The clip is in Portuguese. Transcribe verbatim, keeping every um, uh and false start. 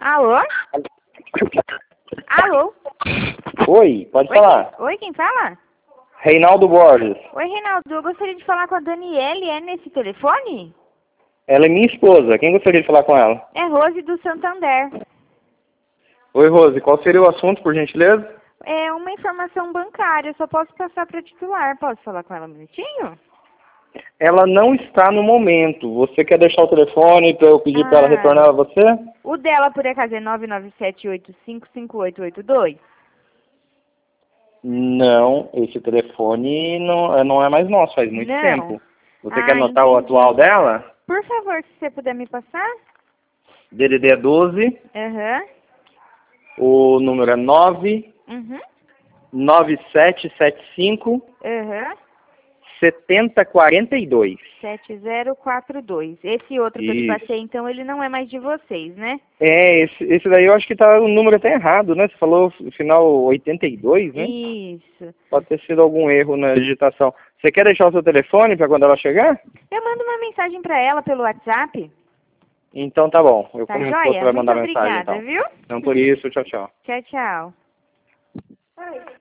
Alô? Alô? Oi, pode Oi, falar. quem, oi, quem fala? Reinaldo Borges. Oi, Reinaldo, eu gostaria de falar com a Daniele, é nesse telefone? Ela é minha esposa. Quem gostaria de falar com ela? É Rose do Santander. Oi, Rose. Qual seria o assunto, por gentileza? É uma informação bancária, só posso passar para titular. Posso falar com ela um minutinho? Ela não está no momento. Você quer deixar o telefone para eu pedir para ela Ah, retornar a você? o dela, por acaso, é nove nove sete oito cinco cinco oito oito dois? Não, esse telefone não, é- não é mais nosso, faz muito Não. tempo. Você quer Ah, anotar o entendi. atual dela? Por favor, se você puder me passar? D D D doze, Aham. o número é nove Uhum. nove sete sete cinco Aham. sete zero quatro dois. sete zero quatro dois. Esse outro que eu te Isso. passei, então, ele não é mais de vocês, né? É, esse, esse daí eu acho que tá o número até errado, né? Você falou o final oitenta e dois, né? Isso. Pode ter sido algum erro na digitação. Você quer deixar o seu telefone para quando ela chegar? Eu mando uma mensagem para ela pelo WhatsApp. Então tá bom. Eu Tá como minha esposa joia? vai Muito mandar mensagem obrigada, então. viu? Então por isso, tchau, tchau. Tchau, tchau.